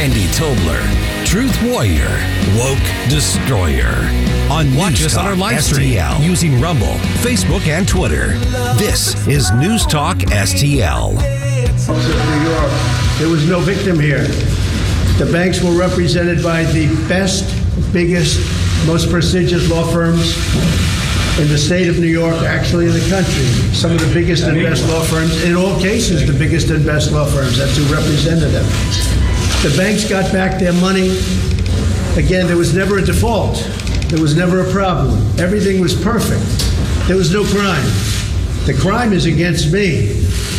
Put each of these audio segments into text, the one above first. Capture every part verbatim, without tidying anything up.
Randy Tobler, Truth Warrior, Woke Destroyer. On Watch News us Talk on our live stream S T L using Rumble, Facebook, and Twitter. This is News Talk S T L. New York, there was no victim here. The banks were represented by the best, biggest, most prestigious law firms in the state of New York, actually in the country. Some of the biggest and best law firms, in all cases, the biggest and best law firms. That's who represented them. The banks got back their money. Again, there was never a default. There was never a problem. Everything was perfect. There was no crime. The crime is against me.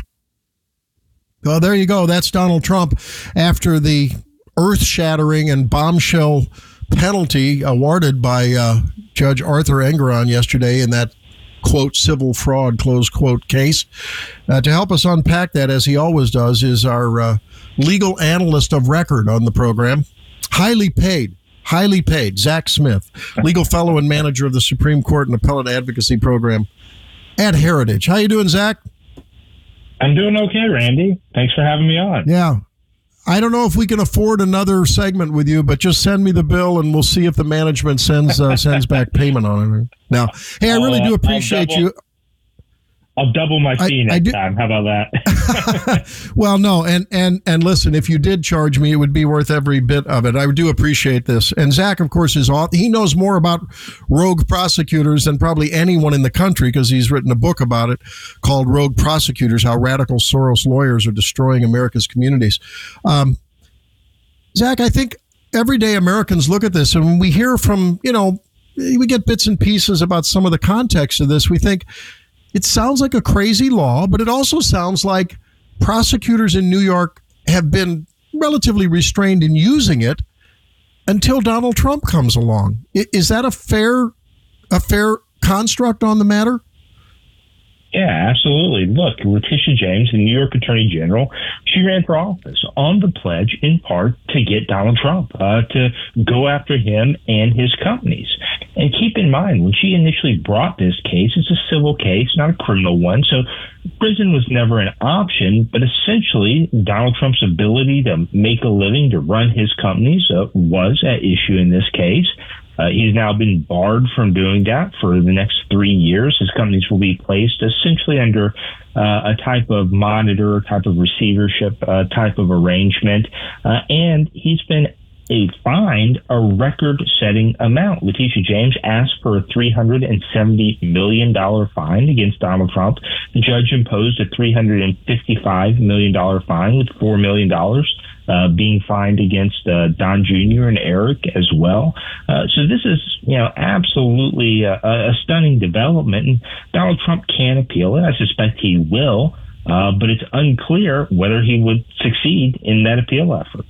Well, there you go. That's Donald Trump after the earth-shattering and bombshell penalty awarded by uh, Judge Arthur Engoron yesterday in that, quote, civil fraud, close quote, case. Uh, to help us unpack that, as he always does, is our uh, legal analyst of record on the program, highly paid, highly paid, Zach Smith, legal fellow and manager of the Supreme Court and Appellate Advocacy Program at Heritage. How you doing, Zach? I'm doing okay, Randy. Thanks for having me on. Yeah. I don't know if we can afford another segment with you, but just send me the bill and we'll see if the management sends uh, sends back payment on it. Now, hey, I really uh, do appreciate I'll double, you. I'll double my fee I, next I do, time. How about that? Well, no, and, and and listen, if you did charge me, it would be worth every bit of it. I do appreciate this. And Zach, of course, is off. He knows more about rogue prosecutors than probably anyone in the country because he's written a book about it called Rogue Prosecutors, How Radical Soros Lawyers Are Destroying America's Communities. Um, Zach, I think everyday Americans look at this and when we hear from, you know, we get bits and pieces about some of the context of this. We think, it sounds like a crazy law, but it also sounds like prosecutors in New York have been relatively restrained in using it until Donald Trump comes along. Is that a fair, a fair construct on the matter? Yeah, absolutely. Look, Letitia James, the New York Attorney General, she ran for office on the pledge, in part, to get Donald Trump, uh, to go after him and his companies. And keep in mind, when she initially brought this case, it's a civil case, not a criminal one, so prison was never an option, but essentially Donald Trump's ability to make a living, to run his companies, uh, was at issue in this case. Uh, he's now been barred from doing that for the next three years. His companies will be placed essentially under uh, a type of monitor, type of receivership, uh, type of arrangement. Uh, and he's been a fined a record-setting amount. Letitia James asked for a three hundred seventy million dollars fine against Donald Trump. The judge imposed a three hundred fifty-five million dollars fine, with four million dollars Uh, being fined against uh, Don Junior and Eric as well. Uh, so this is, you know, absolutely a, a stunning development. And Donald Trump can appeal it. I suspect he will, uh, but it's unclear whether he would succeed in that appeal effort.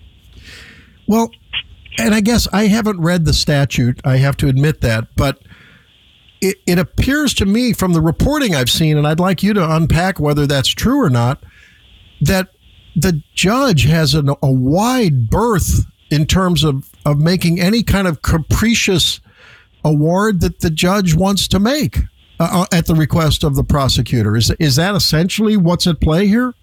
Well, and I guess I haven't read the statute. I have to admit that, but it, it appears to me from the reporting I've seen, and I'd like you to unpack whether that's true or not, that the judge has an, a wide berth in terms of, of making any kind of capricious award that the judge wants to make uh, at the request of the prosecutor. Is, is that essentially what's at play here?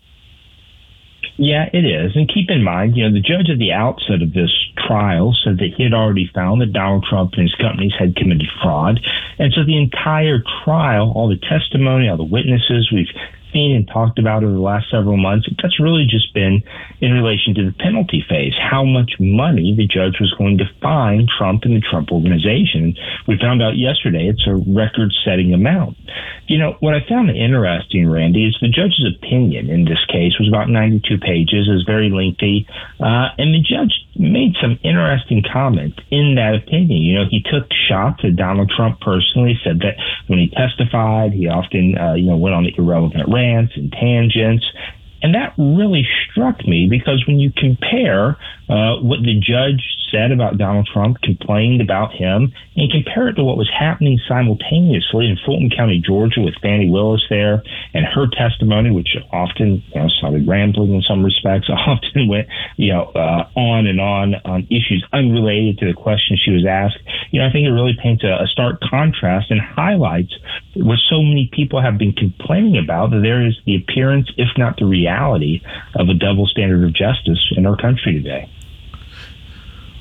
Yeah, it is. And keep in mind, you know, the judge at the outset of this trial said that he had already found that Donald Trump and his companies had committed fraud. And so the entire trial, all the testimony, all the witnesses we've seen and talked about over the last several months, that's really just been in relation to the penalty phase, how much money the judge was going to fine Trump and the Trump organization. We found out yesterday it's a record-setting amount. You know, what I found interesting, Randy, is the judge's opinion in this case was about ninety-two pages, is very lengthy, uh, and the judge made some interesting comments in that opinion. You know, he took shots at Donald Trump personally, said that when he testified, he often, uh, you know, went on irrelevant rants and tangents. And that really struck me because when you compare uh, what the judge said about Donald Trump, complained about him, and compare it to what was happening simultaneously in Fulton County, Georgia, with Fani Willis there, and her testimony, which often, you know, started rambling in some respects, often went, you know, uh, on and on on issues unrelated to the question she was asked. You know, I think it really paints a, a stark contrast and highlights what so many people have been complaining about, that there is the appearance, if not the reality, of a double standard of justice in our country today.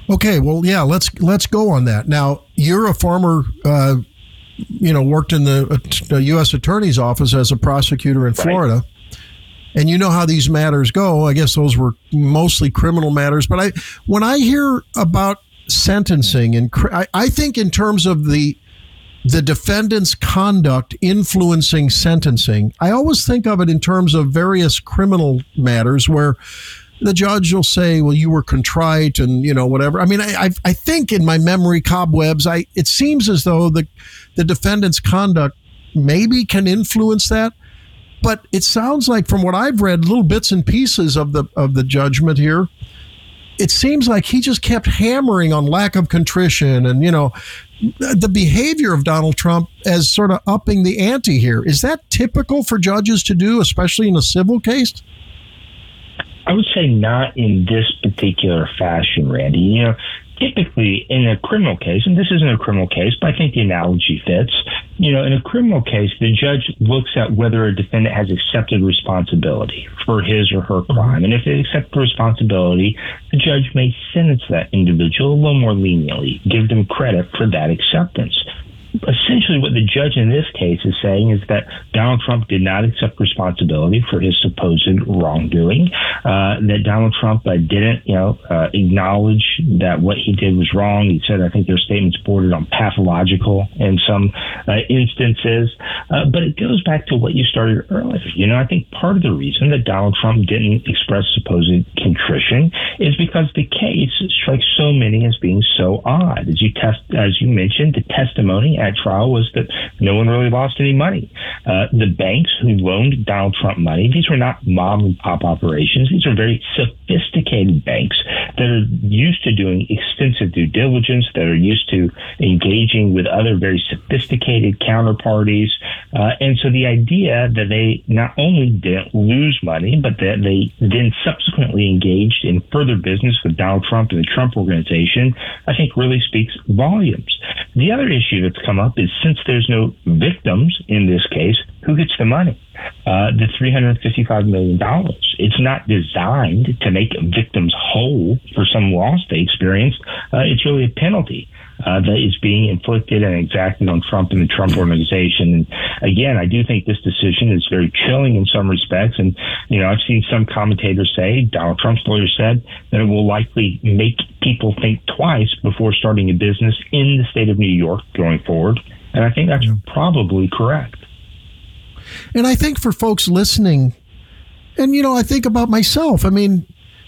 Okay, well, yeah, let's let's go on that. Now, you're a former, uh, you know, worked in the, the U S Attorney's Office as a prosecutor in Florida, right. And you know how these matters go. I guess those were mostly criminal matters. But I, when I hear about sentencing, and I, I think in terms of the the defendant's conduct influencing sentencing, I always think of it in terms of various criminal matters where the judge will say, well, you were contrite and, you know, whatever. I mean, I I, I think in my memory cobwebs, I it seems as though the, the defendant's conduct maybe can influence that. But it sounds like from what I've read, little bits and pieces of the of the judgment here, it seems like he just kept hammering on lack of contrition and, you know, the behavior of Donald Trump as sort of upping the ante here. Is that typical for judges to do, especially in a civil case? I would say not in this particular fashion, Randy. You know, typically in a criminal case, and this isn't a criminal case, but I think the analogy fits. You know, in a criminal case, the judge looks at whether a defendant has accepted responsibility for his or her crime. And if they accept responsibility, the judge may sentence that individual a little more leniently, give them credit for that acceptance. Essentially, what the judge in this case is saying is that Donald Trump did not accept responsibility for his supposed wrongdoing, uh, that Donald Trump uh, didn't, you know, uh, acknowledge that what he did was wrong. He said, I think their statements bordered on pathological in some uh, instances. Uh, but it goes back to what you started earlier. You know, I think part of the reason that Donald Trump didn't express supposed contrition is because the case strikes so many as being so odd. As you test, as you mentioned, the testimony at trial was that no one really lost any money. Uh, the banks who loaned Donald Trump money, these were not mom and pop operations. These are very sophisticated banks that are used to doing extensive due diligence, that are used to engaging with other very sophisticated counterparties. Uh, and so the idea that they not only didn't lose money, but that they then subsequently engaged in further business with Donald Trump and the Trump Organization, I think really speaks volumes. The other issue that's come up is, since there's no victims in this case, who gets the money? Uh, the three hundred fifty-five million dollars. It's not designed to make victims whole for some loss they experienced. Uh, it's really a penalty uh, that is being inflicted and exacted on Trump and the Trump Organization. And again, I do think this decision is very chilling in some respects. And, you know, I've seen some commentators say, Donald Trump's lawyer said, that it will likely make people think twice before starting a business in the state of New York going forward. And I think that's probably correct. And I think for folks listening, and, you know, I think about myself, I mean,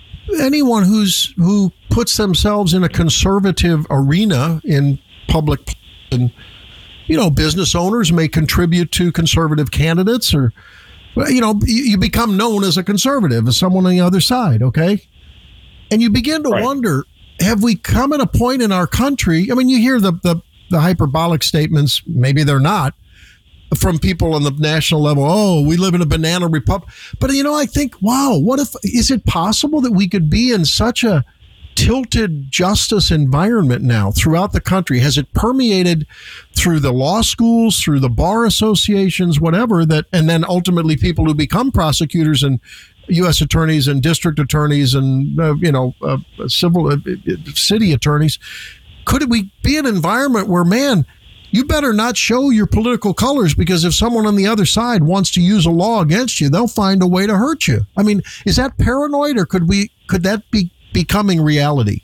anyone who's who puts themselves in a conservative arena in public, and, you know, business owners may contribute to conservative candidates, or, you know, you become known as a conservative, as someone on the other side, okay? And you begin to right. wonder, have we come at a point in our country? I mean, you hear the, the, the hyperbolic statements, maybe they're not, from people on the national level. Oh, we live in a banana republic. But, you know, I think, wow, what if, is it possible that we could be in such a tilted justice environment now throughout the country? Has it permeated through the law schools, through the bar associations, whatever, that, and then ultimately people who become prosecutors and U S attorneys and district attorneys and, uh, you know, uh, civil uh, city attorneys? Could we be an environment where, man, you better not show your political colors, because if someone on the other side wants to use a law against you, they'll find a way to hurt you? I mean, is that paranoid, or could we could that be becoming reality?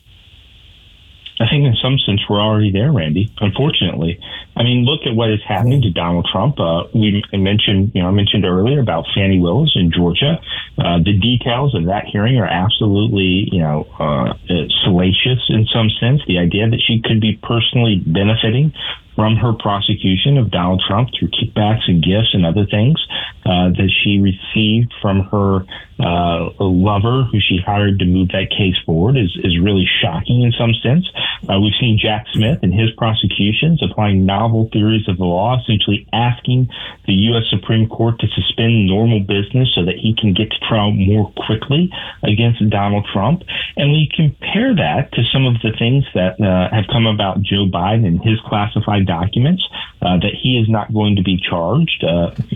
I think in some sense we're already there, Randy, unfortunately. I mean, look at what is happening to Donald Trump. Uh, we mentioned, you know, I mentioned earlier about Fani Willis in Georgia. Uh, the details of that hearing are absolutely, you know, uh, salacious in some sense. The idea that she could be personally benefiting from her prosecution of Donald Trump through kickbacks and gifts and other things uh, that she received from her uh, lover, who she hired to move that case forward, is, is really shocking in some sense. Uh, we've seen Jack Smith and his prosecutions applying novel theories of the law, essentially asking the U S Supreme Court to suspend normal business so that he can get to trial more quickly against Donald Trump. And we compare that to some of the things that uh, have come about Joe Biden and his classified documents, uh, that he is not going to be charged. Uh,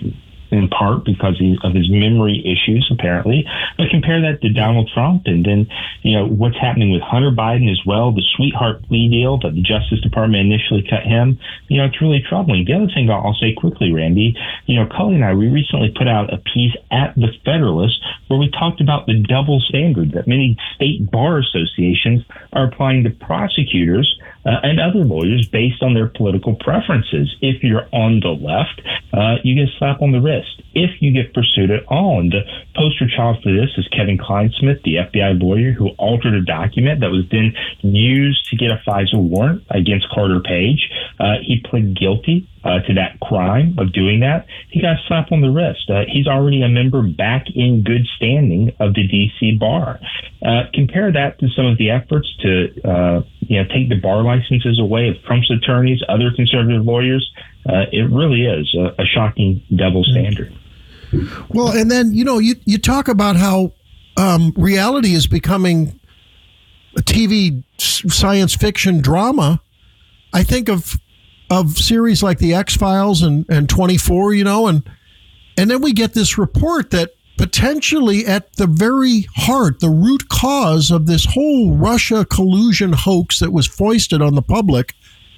in part because of his memory issues, apparently. But compare that to Donald Trump, and then, you know, what's happening with Hunter Biden as well, the sweetheart plea deal that the Justice Department initially cut him. You know, it's really troubling. The other thing I'll say quickly, Randy, you know, Cully and I, we recently put out a piece at The Federalist where we talked about the double standard that many state bar associations are applying to prosecutors uh, and other lawyers based on their political preferences. If you're on the left, uh, you get a slap on the wrist. If you get pursued at all, and the poster child for this is Kevin Kleinsmith, the F B I lawyer who altered a document that was then used to get a FISA warrant against Carter Page. Uh, he pled guilty uh, to that crime of doing that. He got a slap on the wrist. Uh, he's already a member back in good standing of the D C bar. Uh, compare that to some of the efforts to uh, you know, take the bar licenses away of Trump's attorneys, other conservative lawyers. Uh, it really is a, a shocking double standard. Well, and then, you know, you, you talk about how um, reality is becoming a T V science fiction drama. I think of of series like The X-Files and, and twenty-four, you know, and and then we get this report that potentially at the very heart, the root cause of this whole Russia collusion hoax that was foisted on the public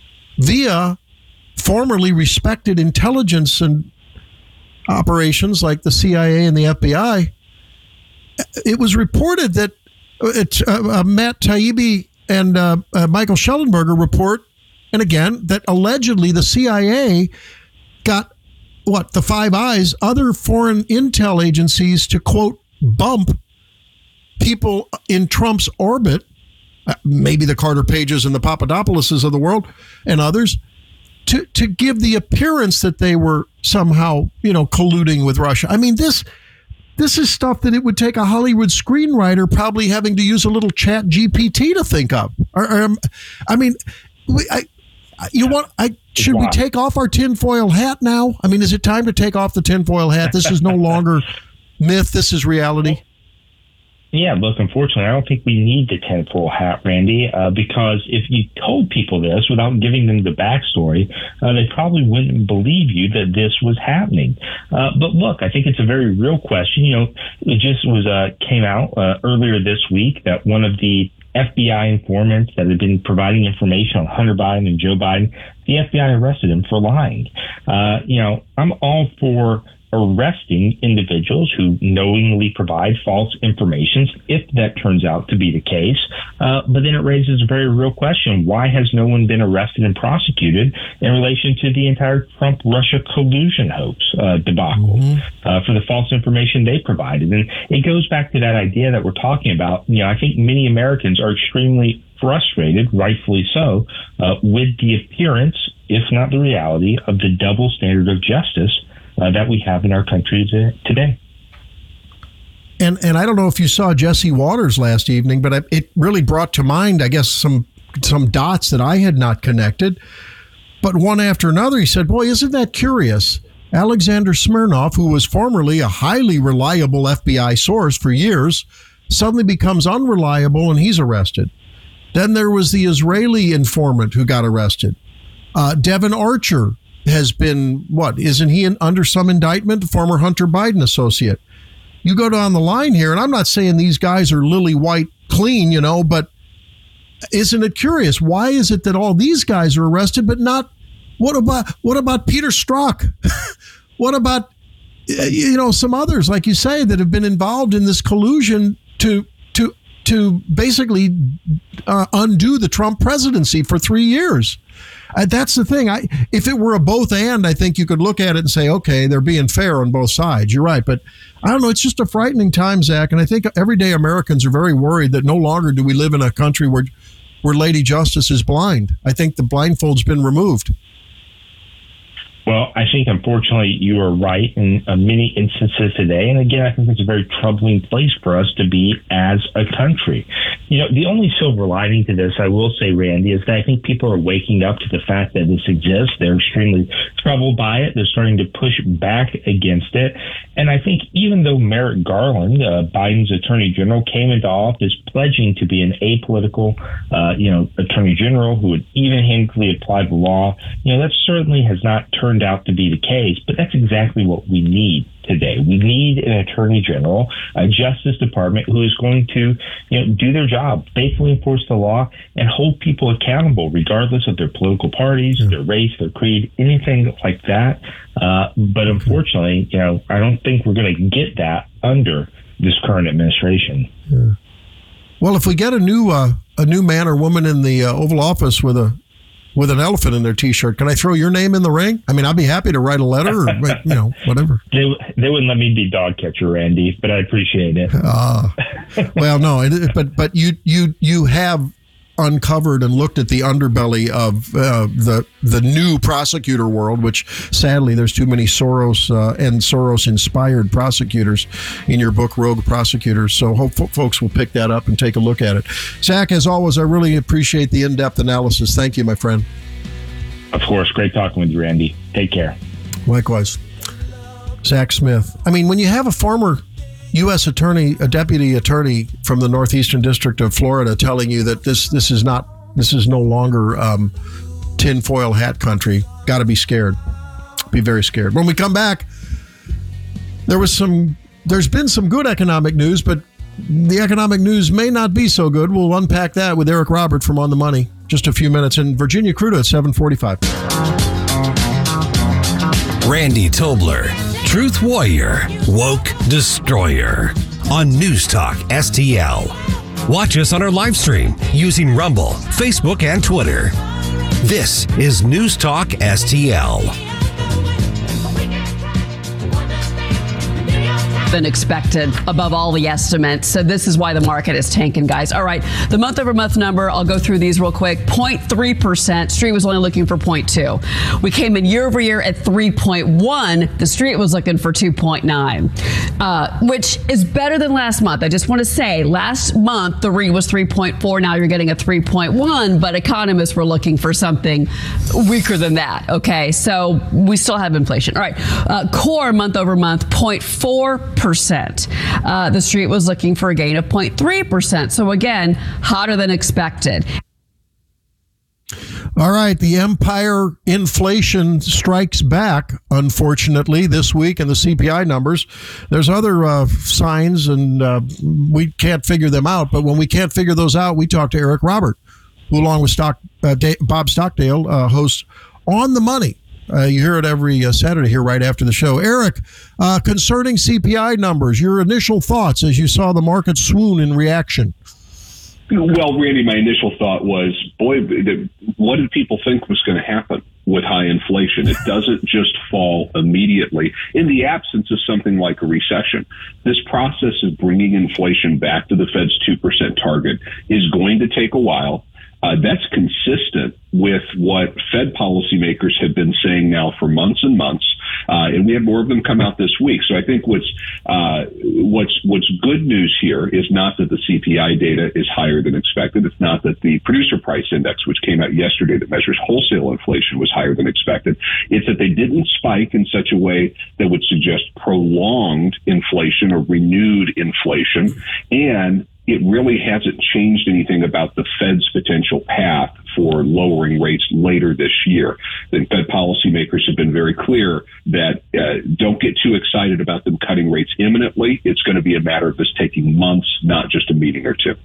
via formerly respected intelligence and operations like the C I A and the F B I, it was reported that it's uh, uh, Matt Taibbi and uh, uh, Michael Schellenberger report, and again, that allegedly the C I A got, what, the Five Eyes, other foreign intel agencies to, quote, bump people in Trump's orbit, uh, maybe the Carter Pages and the Papadopouloses of the world and others, to to give the appearance that they were somehow, you know, colluding with Russia. I mean, this this is stuff that it would take a Hollywood screenwriter probably having to use a little Chat G P T to think of. Or, or I mean, we, I, you want, I should we take off our tinfoil hat now? I mean, is it time to take off the tinfoil hat? This is no longer myth. This is reality. Yeah, look, unfortunately, I don't think we need the tinfoil hat, Randy, uh, because if you told people this without giving them the backstory, uh, they probably wouldn't believe you that this was happening. Uh, but look, I think it's a very real question. You know, it just was uh, came out uh, earlier this week that one of the F B I informants that had been providing information on Hunter Biden and Joe Biden, the F B I arrested him for lying. Uh, you know, I'm all for arresting individuals who knowingly provide false information, if that turns out to be the case. Uh, but then it raises a very real question. Why has no one been arrested and prosecuted in relation to the entire Trump-Russia collusion hoax uh, debacle mm-hmm. uh, for the false information they provided? And it goes back to that idea that we're talking about. You know, I think many Americans are extremely frustrated, rightfully so, uh, with the appearance, if not the reality, of the double standard of justice Uh, that we have in our country today. And and I don't know if you saw Jesse Waters last evening, but it really brought to mind, I guess, some some dots that I had not connected. But one after another, he said, boy, isn't that curious? Alexander Smirnov, who was formerly a highly reliable F B I source for years, suddenly becomes unreliable and he's arrested. Then there was the Israeli informant who got arrested. Uh, Devin Archer has been, what, isn't he in, under some indictment? Former Hunter Biden associate. You go down the line here, and I'm not saying these guys are lily white clean, you know, but isn't it curious? Why is it that all these guys are arrested, but not, what about, what about Peter Strzok? What about, you know, some others, like you say, that have been involved in this collusion to, to, to basically uh, undo the Trump presidency for three years? Uh, that's the thing. I, if it were a both and, I think you could look at it and say, okay, they're being fair on both sides. You're right. But I don't know. It's just a frightening time, Zach. And I think everyday Americans are very worried that no longer do we live in a country where, where Lady Justice is blind. I think the blindfold's been removed. Well, I think, unfortunately, you are right in uh, many instances today. And again, I think it's a very troubling place for us to be as a country. You know, the only silver lining to this, I will say, Randy, is that I think people are waking up to the fact that this exists. They're extremely troubled by it. They're starting to push back against it. And I think even though Merrick Garland, uh, Biden's attorney general, came into office pledging to be an apolitical, uh, you know, attorney general who would even-handedly apply the law, you know, that certainly has not turned turned out to be the case, but that's exactly what we need today. We need an attorney general, a Justice Department who is going to, you know, do their job, faithfully enforce the law, and hold people accountable, regardless of their political parties, yeah. their race, their creed, anything like that. Uh, but unfortunately, you know, I don't think we're going to get that under this current administration. Yeah. Well, if we get a new uh, a new man or woman in the uh, Oval Office with a with an elephant in their T-shirt, can I throw your name in the ring? I mean, I'd be happy to write a letter or, you know, whatever. They, they wouldn't let me be dog catcher, Randy, but I appreciate it. Uh, well, no, it, but but you you you have uncovered and looked at the underbelly of uh, the the new prosecutor world, which sadly there's too many Soros uh, and Soros-inspired prosecutors in your book, Rogue Prosecutors. So hope folks will pick that up and take a look at it. Zach, as always, I really appreciate the in-depth analysis. Thank you, my friend. Of course. Great talking with you, Randy. Take care. Likewise. Zach Smith. I mean, when you have a former U S attorney, a deputy attorney from the Northeastern District of Florida telling you that this this is not, this is no longer um, tinfoil hat country, got to be scared. Be very scared. When we come back, there was some, there's been some good economic news, but the economic news may not be so good. We'll unpack that with Eric Robert from On the Money. Just a few minutes. And Virginia Cruda at seven forty-five. Randy Tobler, Truth Warrior, Woke Destroyer on News Talk S T L. Watch us on our live stream using Rumble, Facebook, and Twitter. This is News Talk S T L. Than expected, above all the estimates. So this is why the market is tanking, guys. All right, the month over month number, I'll go through these real quick. zero point three percent. Street was only looking for zero point two. We came in year over year at three point one. The Street was looking for two point nine, uh, which is better than last month. I just want to say last month, the R E was three point four. Now you're getting a three point one, but economists were looking for something weaker than that. Okay, so we still have inflation. All right, uh, core month over month, zero point four percent. Uh, the Street was looking for a gain of zero point three percent. So again, hotter than expected. All right, the empire inflation strikes back, unfortunately, this week in the C P I numbers. There's other uh, signs, and uh, we can't figure them out. But when we can't figure those out, we talk to Eric Robert, who, along with Stock, uh, da- Bob Stockdale, uh, hosts On the Money. Uh, you hear it every uh, Saturday here right after the show. Eric, uh, concerning C P I numbers, your initial thoughts as you saw the market swoon in reaction? Well, Randy, my initial thought was, boy, what did people think was going to happen with high inflation? It doesn't just fall immediately. In the absence of something like a recession, this process of bringing inflation back to the Fed's two percent target is going to take a while. Uh, that's consistent with what Fed policymakers have been saying now for months and months, uh, and we have more of them come out this week. So I think what's uh, what's what's good news here is not that the C P I data is higher than expected. It's not that the producer price index, which came out yesterday that measures wholesale inflation, was higher than expected. It's that they didn't spike in such a way that would suggest prolonged inflation or renewed inflation, and it really hasn't changed anything about the Fed's potential path for lowering rates later this year. The Fed policymakers have been very clear that uh, don't get too excited about them cutting rates imminently. It's going to be a matter of this taking months, not just a meeting or two.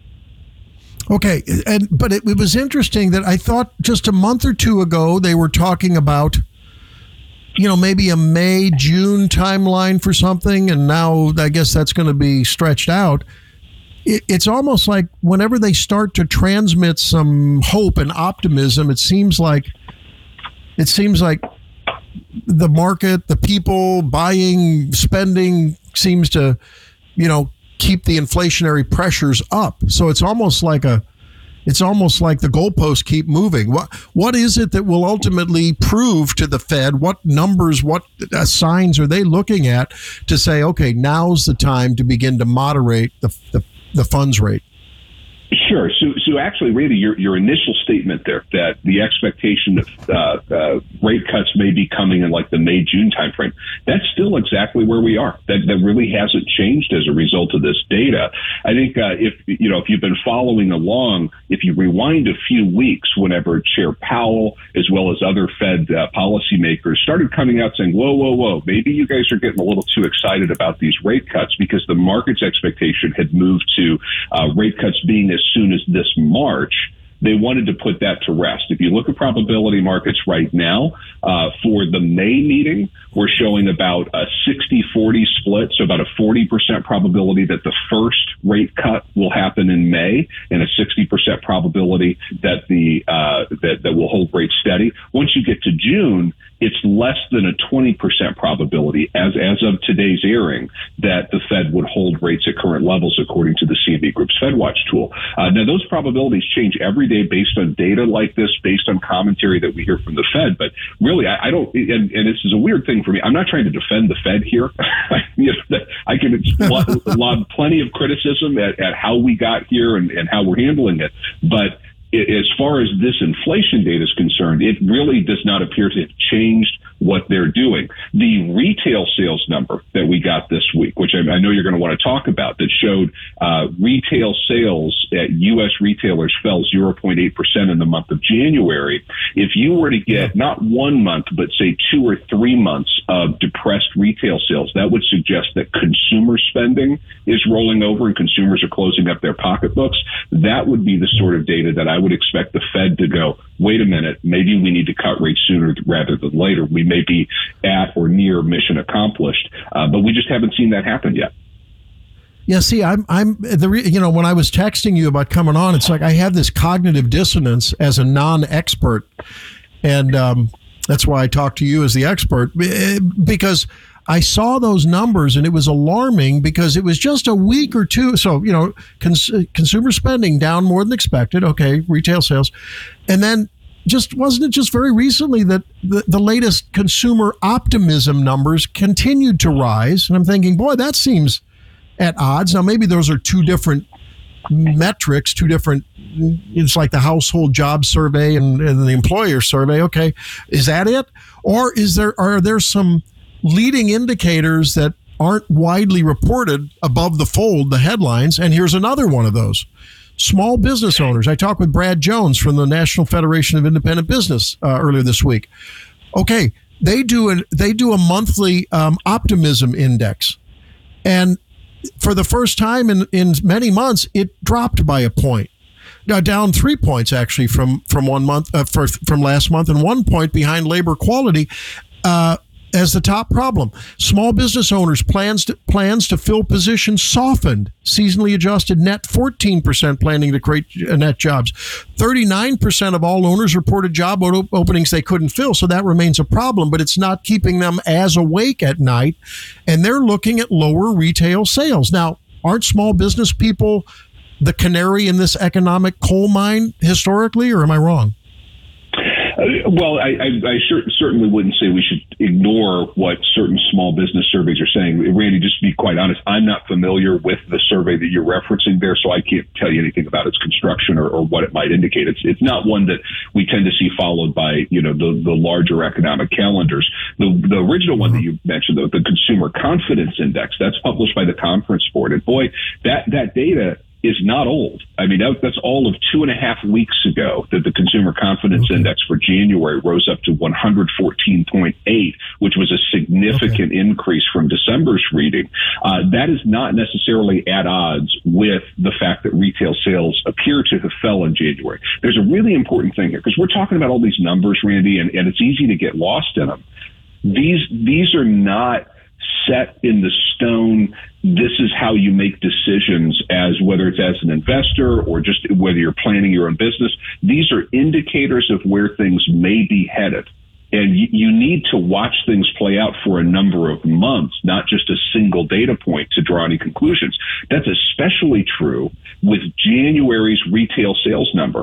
Okay, and but it, it was interesting that I thought just a month or two ago they were talking about, you know, maybe a May, June timeline for something, and now I guess that's going to be stretched out. It's almost like whenever they start to transmit some hope and optimism, it seems like it seems like the market, the people buying, spending seems to, you know, keep the inflationary pressures up. So it's almost like a, it's almost like the goalposts keep moving. What what is it that will ultimately prove to the Fed? What numbers, what uh, signs are they looking at to say, okay, now's the time to begin to moderate the the the funds rate? Sure. So, so actually, Randy, your, your initial statement there that the expectation of uh, uh, rate cuts may be coming in like the May, June timeframe, that's still exactly where we are. That that really hasn't changed as a result of this data. I think uh, if you know if you've been following along, if you rewind a few weeks, whenever Chair Powell as well as other Fed uh, policymakers started coming out saying, "Whoa, whoa, whoa, maybe you guys are getting a little too excited about these rate cuts," because the market's expectation had moved to uh, rate cuts being as soon as this March. They wanted to put that to rest. If you look at probability markets right now, uh, for the May meeting, we're showing about a sixty forty split, so about a forty percent probability that the first rate cut will happen in May, and a sixty percent probability that the uh, that, that will hold rates steady. Once you get to June, it's less than a twenty percent probability, as as of today's airing, that the Fed would hold rates at current levels, according to the C M E Group's FedWatch tool. Uh, now, those probabilities change every day based on data like this, based on commentary that we hear from the Fed. But really, I, I don't, and, and this is a weird thing for me. I'm not trying to defend the Fed here. I can lob plenty of criticism at, at how we got here and, and how we're handling it. But as far as this inflation data is concerned, it really does not appear to have changed what they're doing. The retail sales number that we got this week, which I, I know you're going to want to talk about, that showed uh, retail sales at U S retailers fell zero point eight percent in the month of January. If you were to get not one month, but say two or three months of depressed retail sales, that would suggest that consumer spending is rolling over and consumers are closing up their pocketbooks. That would be the sort of data that I would expect the Fed to go, wait a minute, maybe we need to cut rates sooner rather than later. We may be at or near mission accomplished, uh, but we just haven't seen that happen yet. Yeah, see, I'm, I'm the, re, you know, when I was texting you about coming on, it's like I have this cognitive dissonance as a non-expert, and um, that's why I talk to you as the expert, because I saw those numbers and it was alarming because it was just a week or two. So, you know, cons- consumer spending down more than expected. Okay, retail sales, and then. Just wasn't it just very recently that the, the latest consumer optimism numbers continued to rise? And I'm thinking, boy, that seems at odds. Now, maybe those are two different metrics, two different, it's like the household job survey and, and the employer survey. Okay, is that it? Or is there are there some leading indicators that aren't widely reported above the fold, the headlines? And here's another one of those. Small business owners. I talked with Brad Jones from the National Federation of Independent Business uh, earlier this week. Okay, they do a they do a monthly um, optimism index, and for the first time in, in many months, it dropped by a point. Now down three points actually from from one month uh, for, from last month, and one point behind labor quality. Uh, As the top problem, small business owners' plans to, plans to fill positions softened. Seasonally adjusted net fourteen percent planning to create net jobs. thirty-nine percent of all owners reported job openings they couldn't fill, so that remains a problem, but it's not keeping them as awake at night, and they're looking at lower retail sales. Now, aren't small business people the canary in this economic coal mine historically, or am I wrong? Uh, well, I, I, I sure, certainly wouldn't say we should ignore what certain small business surveys are saying. Randy, just to be quite honest, I'm not familiar with the survey that you're referencing there, so I can't tell you anything about its construction or, or what it might indicate. It's it's not one that we tend to see followed by, you know, the, the larger economic calendars. The the original one that you mentioned, though, the Consumer Confidence Index, that's published by the Conference Board. And boy, that, that data is not old. I mean, that, that's all of two and a half weeks ago that the Consumer Confidence okay. Index for January rose up to one hundred fourteen point eight, which was a significant okay. increase from December's reading. Uh, that is not necessarily at odds with the fact that retail sales appear to have fell in January. There's a really important thing here, because we're talking about all these numbers, Randy, and, and it's easy to get lost in them. These, these are not set in the stone. This is how you make decisions, as whether it's as an investor or just whether you're planning your own business. These are indicators of where things may be headed. And you, you need to watch things play out for a number of months, not just a single data point to draw any conclusions. That's especially true with January's retail sales number.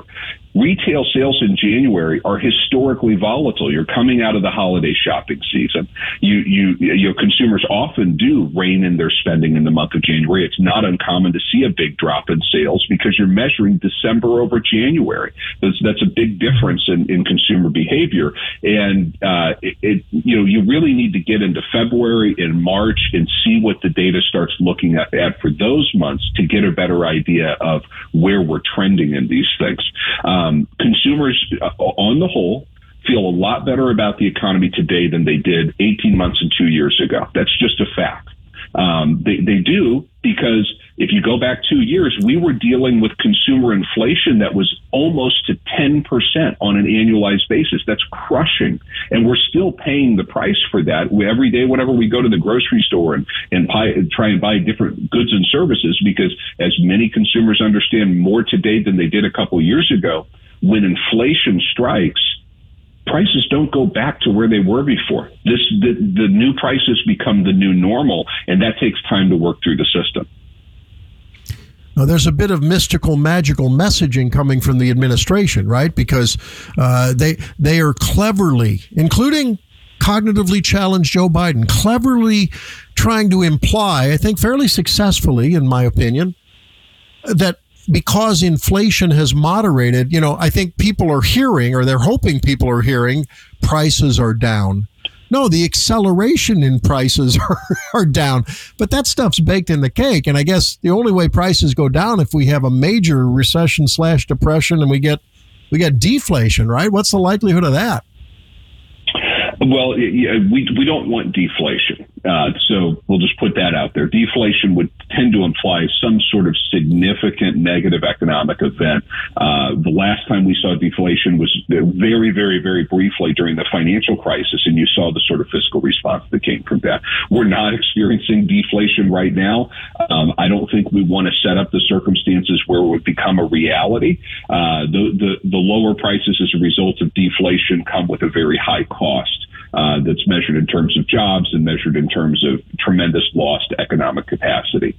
Retail sales in January are historically volatile. You're coming out of the holiday shopping season. You, you, you know, consumers often do rein in their spending in the month of January. It's not uncommon to see a big drop in sales because you're measuring December over January. That's, that's a big difference in, in consumer behavior. And, uh, it, it, you know, you really need to get into February and March and see what the data starts looking at, at for those months to get a better idea of where we're trending in these things. Um, Um, consumers, uh, on the whole, feel a lot better about the economy today than they did eighteen months and two years ago. That's just a fact. Um, they, they do because if you go back two years, we were dealing with consumer inflation that was almost to ten percent on an annualized basis. That's crushing. And we're still paying the price for that every day whenever we go to the grocery store and, and buy, try and buy different goods and services, because as many consumers understand more today than they did a couple years ago, when inflation strikes, prices don't go back to where they were before. This the, the new prices become the new normal, and that takes time to work through the system. Now, there's a bit of mystical, magical messaging coming from the administration, right? Because uh, they they are cleverly, including cognitively challenged Joe Biden, cleverly trying to imply, I think fairly successfully, in my opinion, that because inflation has moderated, you know, I think people are hearing, or they're hoping people are hearing, prices are down. No, the acceleration in prices are, are down, but that stuff's baked in the cake. And I guess the only way prices go down if we have a major recession slash depression and we get we get deflation, right? What's the likelihood of that? Well, yeah, we we don't want deflation. Uh, so we'll just put that out there. Deflation would tend to imply some sort of significant negative economic event. Uh, the last time we saw deflation was very, very, very briefly during the financial crisis, and you saw the sort of fiscal response that came from that. We're not experiencing deflation right now. Um, I don't think we want to set up the circumstances where it would become a reality. Uh, the, the, the lower prices as a result of deflation come with a very high cost. Uh, that's measured in terms of jobs and measured in terms of tremendous lost economic capacity.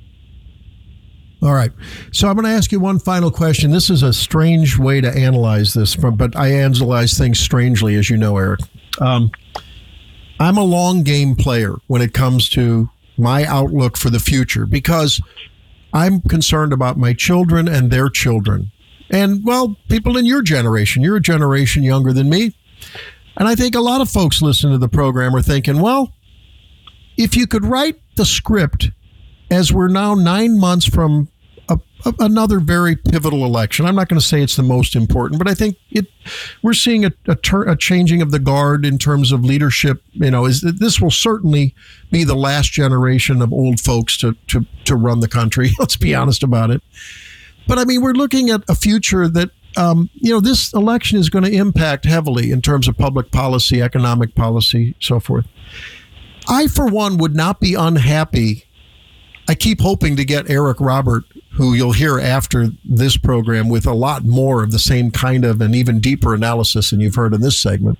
All right. So I'm going to ask you one final question. This is a strange way to analyze this, but I analyze things strangely, as you know, Eric. Um, I'm a long game player when it comes to my outlook for the future because I'm concerned about my children and their children. And, well, people in your generation, you're a generation younger than me. And I think a lot of folks listening to the program are thinking, well, if you could write the script as we're now nine months from a, a, another very pivotal election. I'm not going to say it's the most important, but I think it. We're seeing a, a, ter- a changing of the guard in terms of leadership. You know, is this will certainly be the last generation of old folks to to to run the country. Let's be honest about it. But I mean, we're looking at a future that. Um, you know, this election is going to impact heavily in terms of public policy, economic policy, so forth. I, for one, would not be unhappy. I keep hoping to get Eric Robert, who you'll hear after this program, with a lot more of the same kind of and even deeper analysis than you've heard in this segment.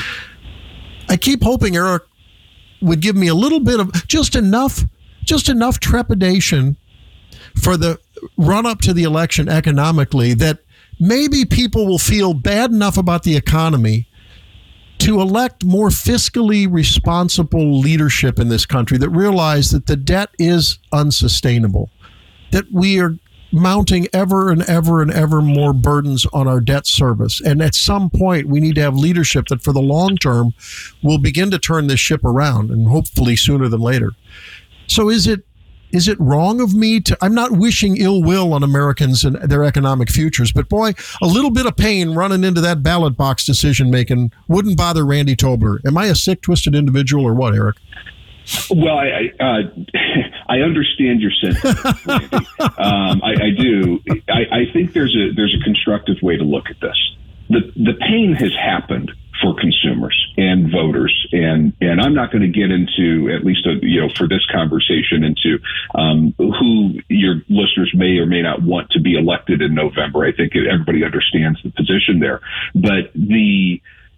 I keep hoping Eric would give me a little bit of just enough, just enough trepidation for the run up to the election economically that maybe people will feel bad enough about the economy to elect more fiscally responsible leadership in this country that realize that the debt is unsustainable, that we are mounting ever and ever and ever more burdens on our debt service. And at some point, we need to have leadership that for the long term will begin to turn this ship around, and hopefully sooner than later. So is it Is it wrong of me to, I'm not wishing ill will on Americans and their economic futures, but boy, a little bit of pain running into that ballot box decision making wouldn't bother Randy Tobler. Am I a sick, twisted individual or what, Eric? Well, I uh, I understand your sentiment, Randy. um, I, I do. I, I think there's a there's a constructive way to look at this. The the pain has happened for consumers and voters, and and I'm not going to get into, at least a, you know for this conversation, into um, who your listeners may or may not want to be elected in November. I think everybody understands the position there, but the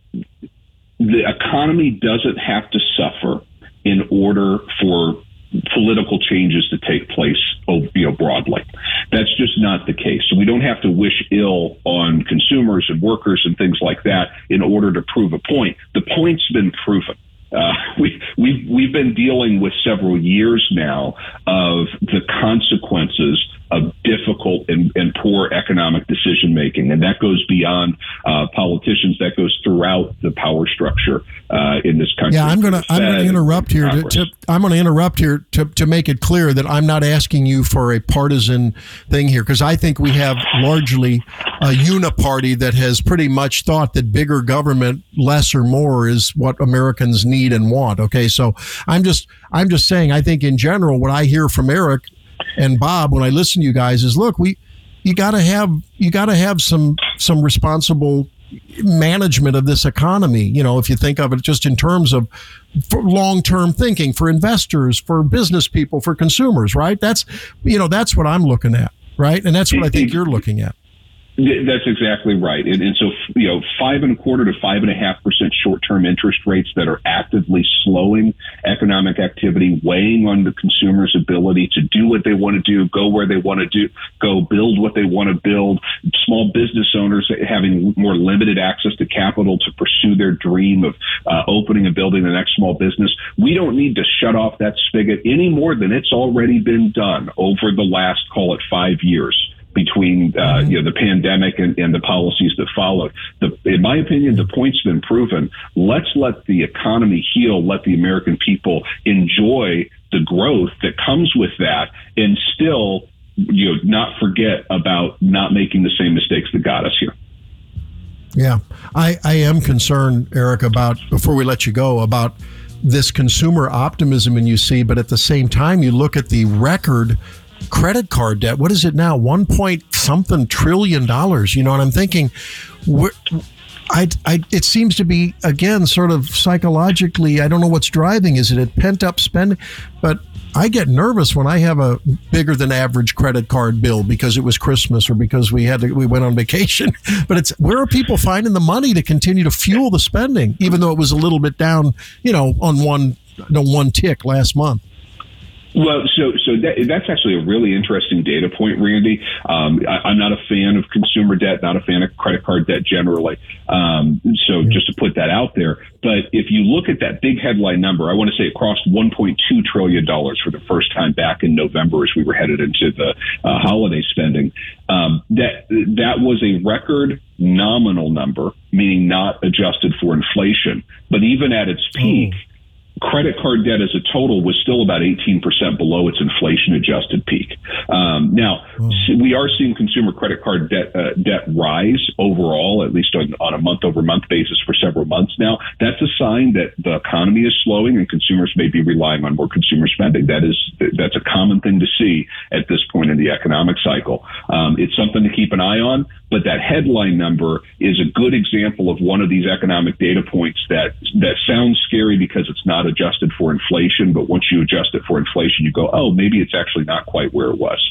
the economy doesn't have to suffer in order for political changes to take place, you know, broadly. That's just not the case. So we don't have to wish ill on consumers and workers and things like that in order to prove a point. The point's been proven. Uh, we, we've, we've been dealing with several years now of the consequences of difficult and, and poor economic decision making, and that goes beyond uh, politicians. That goes throughout the power structure uh, in this country. Yeah, I'm going to I'm going to interrupt here. To, to, I'm going to interrupt here to to make it clear that I'm not asking you for a partisan thing here, because I think we have largely a uniparty that has pretty much thought that bigger government, less or more, is what Americans need and want. Okay, so I'm just I'm just saying I think in general what I hear from Eric and Bob when I listen to you guys is, look, we you got to have you got to have some some responsible management of this economy. You know, if you think of it just in terms of long-term thinking for investors, for business people, for consumers, right? That's you know that's what I'm looking at, right? And that's what I think you're looking at. That's exactly right. And, and so, you know, five and a quarter to five and a half percent short-term interest rates that are actively slowing economic activity, weighing on the consumer's ability to do what they want to do, go where they want to do, go build what they want to build. Small business owners having more limited access to capital to pursue their dream of uh, opening and building the next small business. We don't need to shut off that spigot any more than it's already been done over the last, call it, five years. Between uh, you know the pandemic and, and the policies that followed. The, in my opinion, the point's been proven. Let's let the economy heal. Let the American people enjoy the growth that comes with that, and still, you know, not forget about not making the same mistakes that got us here. Yeah, I, I am concerned, Eric, about, before we let you go, about this consumer optimism and you see, but at the same time, you look at the record credit card debt. What is it now? One point something trillion dollars. You know what I'm thinking? We're, I, I, it seems to be, again, sort of psychologically, I don't know what's driving. Is it a pent up spending? But I get nervous when I have a bigger than average credit card bill because it was Christmas or because we had to, we went on vacation. But it's, where are people finding the money to continue to fuel the spending, even though it was a little bit down, you know, on one, no, one tick last month? Well, so so that, that's actually a really interesting data point, Randy. Um, I, I'm not a fan of consumer debt, not a fan of credit card debt generally. Um, so just to put that out there. But if you look at that big headline number, I want to say it crossed one point two trillion dollars for the first time back in November as we were headed into the uh, holiday spending. Um, that that was a record nominal number, meaning not adjusted for inflation. But even at its peak, oh. credit card debt as a total was still about eighteen percent below its inflation-adjusted peak. Um, now, oh. we are seeing consumer credit card debt uh, debt rise overall, at least on, on a month-over-month basis for several months now. That's a sign that the economy is slowing and consumers may be relying on more consumer spending. That is, that's a common thing to see at this point in the economic cycle. Um, it's something to keep an eye on, but that headline number is a good example of one of these economic data points that that sounds scary because it's not adjusted for inflation, but once you adjust it for inflation, you go, oh, maybe it's actually not quite where it was.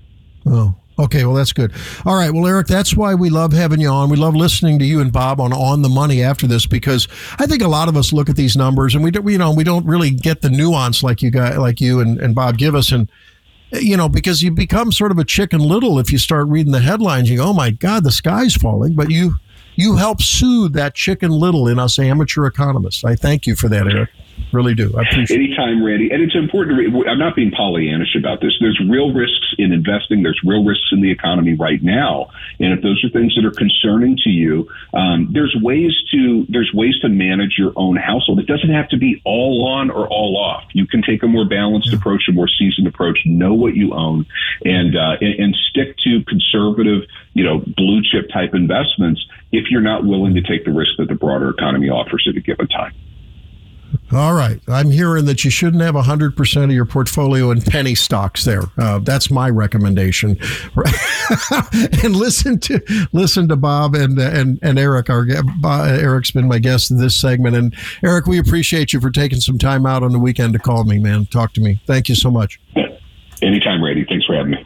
Oh, okay. Well, that's good. All right. Well, Eric, that's why we love having you on. We love listening to you and Bob on On the Money after this, because I think a lot of us look at these numbers and we don't, you know, we don't really get the nuance like you guys, like you and, and Bob give us. And, you know, because you become sort of a Chicken Little if you start reading the headlines. You go, oh my God, the sky's falling. But you, you help soothe that Chicken Little in us amateur economists. I thank you for that, Eric. Really do. I appreciate it. Anytime, Randy. And it's important to, I'm not being Pollyannish about this. There's real risks in investing. There's real risks in the economy right now. And if those are things that are concerning to you, um, there's ways to, there's ways to manage your own household. It doesn't have to be all on or all off. You can take a more balanced yeah. approach, a more seasoned approach, know what you own, and, uh, and, and stick to conservative, you know, blue chip type investments if you're not willing to take the risk that the broader economy offers at a given time. All right. I'm hearing that you shouldn't have one hundred percent of your portfolio in penny stocks there. Uh, that's my recommendation. And listen to listen to Bob and and and Eric. Our uh, Eric's been my guest in this segment. And Eric, we appreciate you for taking some time out on the weekend to call me, man. Talk to me. Thank you so much. Anytime, Brady. Thanks for having me.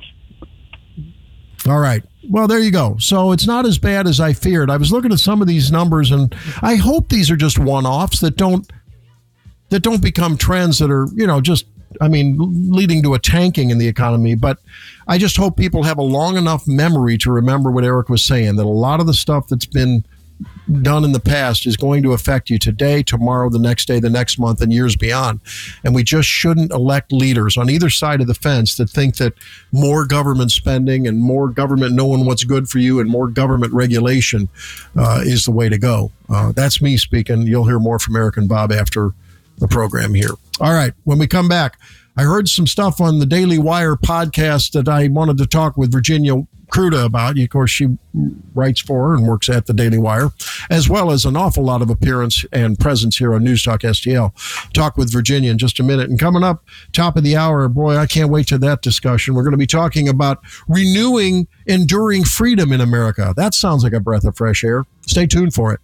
All right. Well, there you go. So it's not as bad as I feared. I was looking at some of these numbers, and I hope these are just one-offs that don't that don't become trends that are, you know, just I mean, leading to a tanking in the economy. But I just hope people have a long enough memory to remember what Eric was saying, that a lot of the stuff that's been done in the past is going to affect you today, tomorrow, the next day, the next month, and years beyond. And we just shouldn't elect leaders on either side of the fence that think that more government spending and more government knowing what's good for you and more government regulation uh, is the way to go. Uh, that's me speaking. You'll hear more from Eric and Bob after the program here. All right. When we come back, I heard some stuff on the Daily Wire podcast that I wanted to talk with Virginia Kruta about. Of course, she writes for and works at the Daily Wire, as well as an awful lot of appearance and presence here on News Talk S T L. Talk with Virginia in just a minute. And coming up, top of the hour, boy, I can't wait to that discussion. We're going to be talking about renewing enduring freedom in America. That sounds like a breath of fresh air. Stay tuned for it.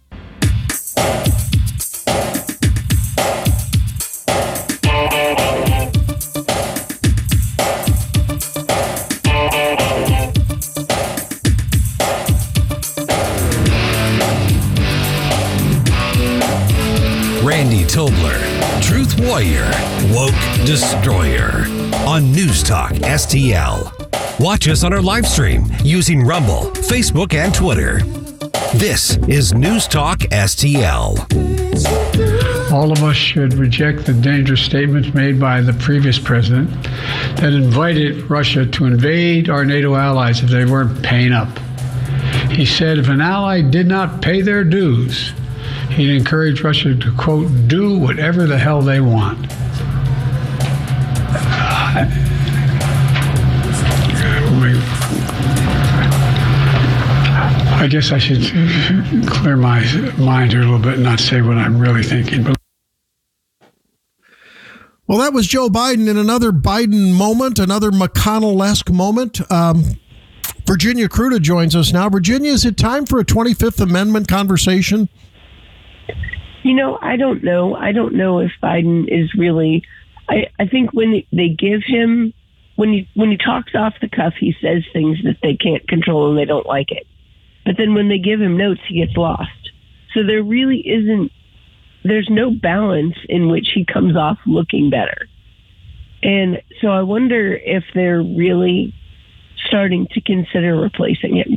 Randy Tobler, Truth Warrior, Woke Destroyer on News Talk S T L. Watch us on our live stream using Rumble, Facebook, and Twitter. This is News Talk S T L. All of us should reject the dangerous statements made by the previous president that invited Russia to invade our NATO allies if they weren't paying up. He said if an ally did not pay their dues, he'd encourage Russia to, quote, do whatever the hell they want. I guess I should clear my mind here a little bit and not say what I'm really thinking. But well, that was Joe Biden in another Biden moment, another McConnell-esque moment. Um, Virginia Kruta joins us now. Virginia, is it time for a twenty-fifth Amendment conversation? You know, I don't know. I don't know if Biden is really. I, I think when they give him, when he when he talks off the cuff, he says things that they can't control and they don't like it. But then when they give him notes, he gets lost. So there really isn't. There's no balance in which he comes off looking better. And so I wonder if they're really starting to consider replacing him.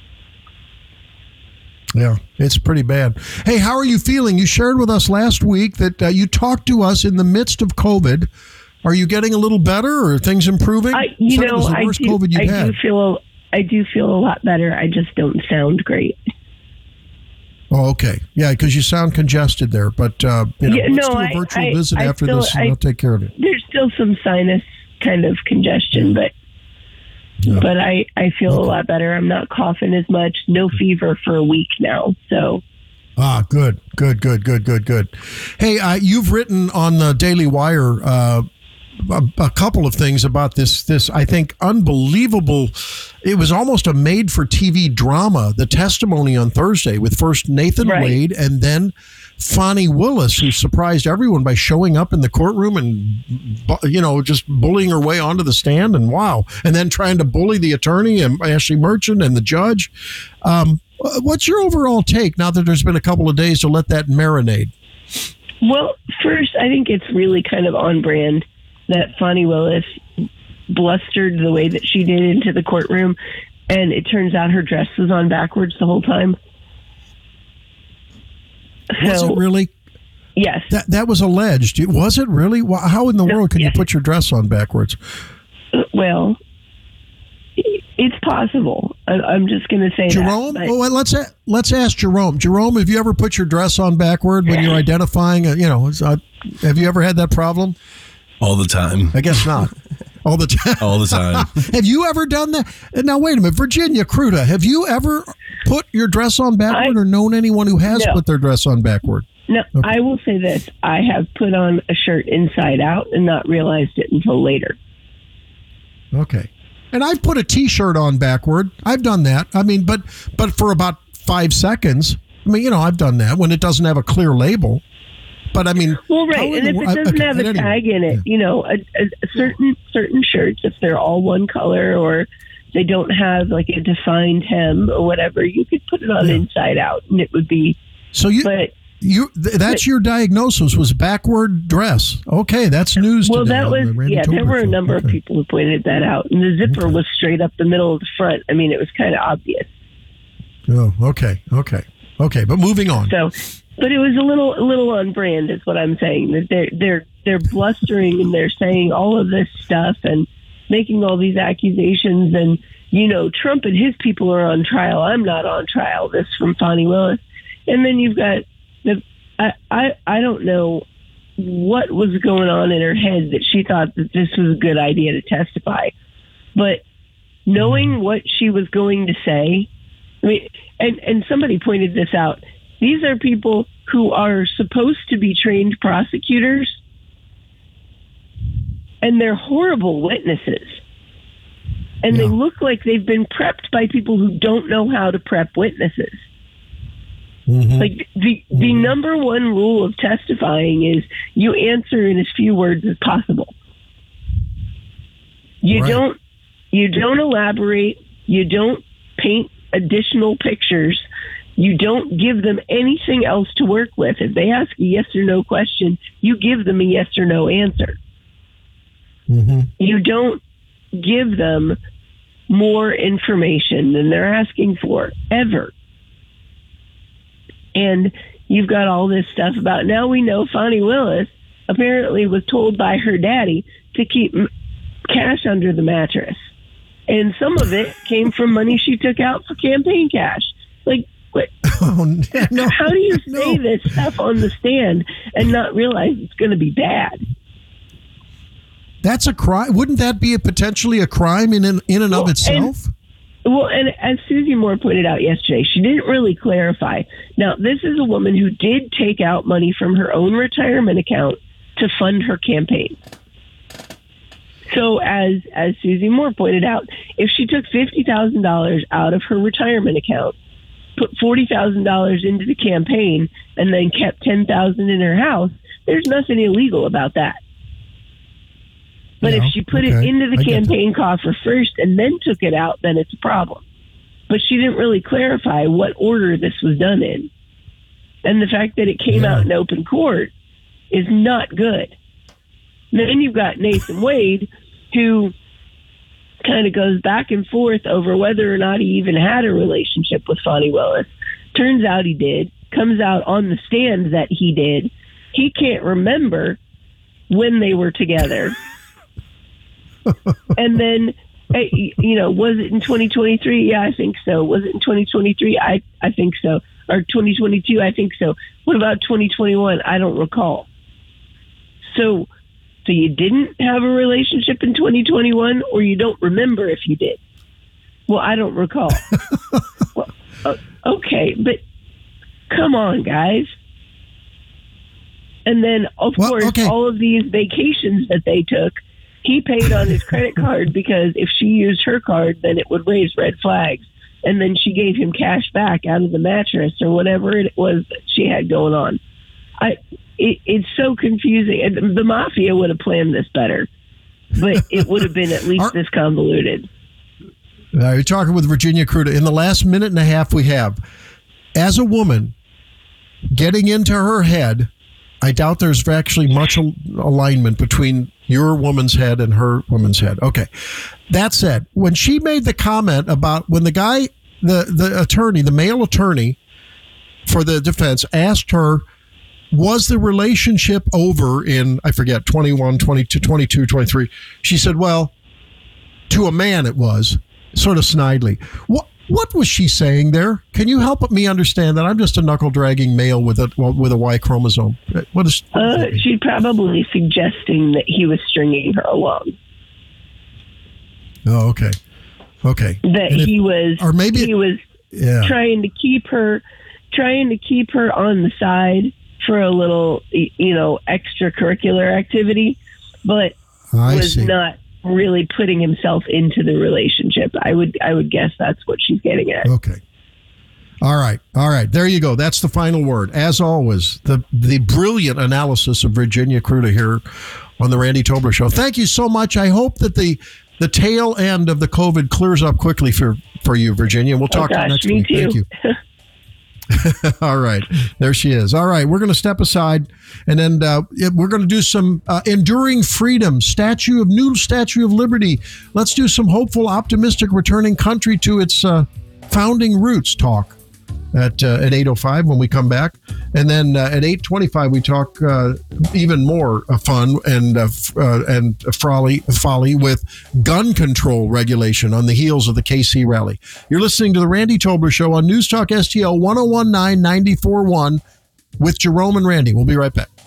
Yeah, it's pretty bad. Hey, how are you feeling? You shared with us last week that uh, you talked to us in the midst of COVID. Are you getting a little better, or are things improving? I, you know, I do, COVID you've I had. do feel, I do feel a lot better. I just don't sound great. Oh, okay. Yeah, because you sound congested there. But uh, you know, yeah, let's no, do a I, virtual I, visit I after still, this, and I, I'll take care of it. There's still some sinus kind of congestion, but yeah. but I, I feel okay. a lot better. I'm not coughing as much. No fever for a week now. So. Ah, good, good, good, good, good, good. Hey, uh, you've written on the Daily Wire uh, a, a couple of things about this, this, I think, unbelievable. It was almost a made-for-T V drama, the testimony on Thursday with first Nathan right. Wade and then Fani Willis, who surprised everyone by showing up in the courtroom and, you know, just bullying her way onto the stand. And wow. And then trying to bully the attorney and Ashley Merchant and the judge. Um, what's your overall take now that there's been a couple of days to let that marinate? Well, first, I think it's really kind of on brand that Fani Willis blustered the way that she did into the courtroom. And it turns out her dress was on backwards the whole time. Was so, it really? Yes. That that was alleged. Was it really? How in the no, world can yes. you put your dress on backwards? Well, it's possible. I, I'm just going to say Jerome? that. Jerome? Well, let's let's ask Jerome. Jerome, have you ever put your dress on backward when you're identifying? A, you know, uh, have you ever had that problem? All the time. I guess not. All the time. All the time. Have you ever done that? Now, wait a minute. Virginia Kruta, have you ever put your dress on backward I, or known anyone who has no. put their dress on backward? No, okay. I will say this. I have put on a shirt inside out and not realized it until later. Okay. And I've put a T-shirt on backward. I've done that. I mean, but but for about five seconds. I mean, you know, I've done that when it doesn't have a clear label. But I mean, well, right, and if it doesn't I, have a tag in it, yeah. you know, a, a certain certain shirts, if they're all one color or they don't have like a defined hem or whatever, you could put it on yeah. inside out, and it would be. So you, but You th- that's your diagnosis was backward dress. Okay, that's news well, today. Well, that was yeah. There were a number okay. of people who pointed that out, and the zipper okay. was straight up the middle of the front. I mean, it was kind of obvious. Oh, okay, okay, okay. But moving on. So, but it was a little, a little on brand, is what I'm saying. That they're they're they're blustering and they're saying all of this stuff and making all these accusations, and you know, Trump and his people are on trial. I'm not on trial. This from Fani Willis, and then you've got. The, I, I I don't know what was going on in her head that she thought that this was a good idea to testify. But knowing what she was going to say, I mean, and, and somebody pointed this out, these are people who are supposed to be trained prosecutors, and they're horrible witnesses. And yeah. they look like they've been prepped by people who don't know how to prep witnesses. Mm-hmm. Like the the mm-hmm. number one rule of testifying is you answer in as few words as possible. You right. don't you don't elaborate. You don't paint additional pictures. You don't give them anything else to work with. If they ask a yes or no question, you give them a yes or no answer. Mm-hmm. You don't give them more information than they're asking for ever. And you've got all this stuff about, now we know Fani Willis apparently was told by her daddy to keep m- cash under the mattress. And some of it came from money she took out for campaign cash. Like, what? Oh, no, how do you say no. this stuff on the stand and not realize it's going to be bad? That's a crime. Wouldn't that be a potentially a crime in in, in and well, of itself? And, Well, and as Susie Moore pointed out yesterday, she didn't really clarify. Now, this is a woman who did take out money from her own retirement account to fund her campaign. So as as Susie Moore pointed out, if she took fifty thousand dollars out of her retirement account, put forty thousand dollars into the campaign, and then kept ten thousand dollars in her house, there's nothing illegal about that. But yeah, if she put okay. it into the I campaign coffer first and then took it out, then it's a problem. But she didn't really clarify what order this was done in. And the fact that it came yeah. out in open court is not good. Then you've got Nathan Wade, who kind of goes back and forth over whether or not he even had a relationship with Fani Willis. Turns out he did. Comes out on the stand that he did. He can't remember when they were together. And then, you know, was it in twenty twenty-three? Yeah, I think so. Was it in twenty twenty-three? I, I think so. Or twenty twenty-two? I think so. What about twenty twenty-one? I don't recall. So, so you didn't have a relationship in twenty twenty-one, or you don't remember if you did? Well, I don't recall. Well, uh, okay, but come on, guys. And then, of well, course, okay. all of these vacations that they took, he paid on his credit card because if she used her card, then it would raise red flags. And then she gave him cash back out of the mattress or whatever it was that she had going on. I, it, it's so confusing. And the mafia would have planned this better, but it would have been at least Are, this convoluted. Uh, you're talking with Virginia Kruta. In the last minute and a half we have, as a woman, getting into her head, I doubt there's actually much al- alignment between your woman's head and her woman's head. Okay. That said, when she made the comment about when the guy, the, the attorney, the male attorney for the defense asked her, was the relationship over in, I forget, twenty-one, twenty-two, twenty-two, twenty-three? She said, well, to a man it was, sort of snidely. What? What was she saying there? Can you help me understand that? I'm just a knuckle-dragging male with a with a Y chromosome. What is? Uh, she's probably suggesting that he was stringing her along. Oh, okay, okay. That if, he was, or maybe he was yeah. trying to keep her, trying to keep her on the side for a little, you know, extracurricular activity, but I was see. not really putting himself into the relationship. I would I would guess that's what she's getting at. Okay. All right. All right. There you go. That's the final word. As always, the the brilliant analysis of Virginia Kruta here on the Randy Tobler Show. Thank you so much. I hope that the the tail end of the COVID clears up quickly for, for you, Virginia. We'll talk oh gosh, to you next me week. Too. Thank you. All right. There she is. All right. We're going to step aside, and then uh, we're going to do some uh, Enduring Freedom, Statue of New Statue of Liberty. Let's do some hopeful, optimistic, returning country to its uh, founding roots talk at uh, at eight oh five when we come back. And then uh, at eight twenty-five, we talk uh, even more uh, fun and uh, f- uh, and folly, folly with gun control regulation on the heels of the K C rally. You're listening to the Randy Tobler Show on News Talk S T L one oh one nine, ninety-four point one with Jerome and Randy. We'll be right back.